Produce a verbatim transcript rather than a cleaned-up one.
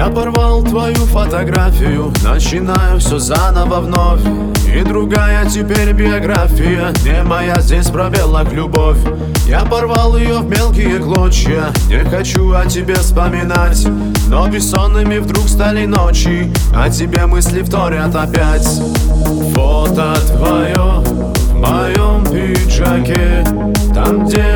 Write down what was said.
Я порвал твою фотографию, начинаю все заново вновь. И другая теперь биография, не моя, здесь пробелок любовь. Я порвал ее в мелкие клочья, не хочу о тебе вспоминать. Но бессонными вдруг стали ночи, о тебе мысли вторят опять. Фото твое в моем пиджаке, там, где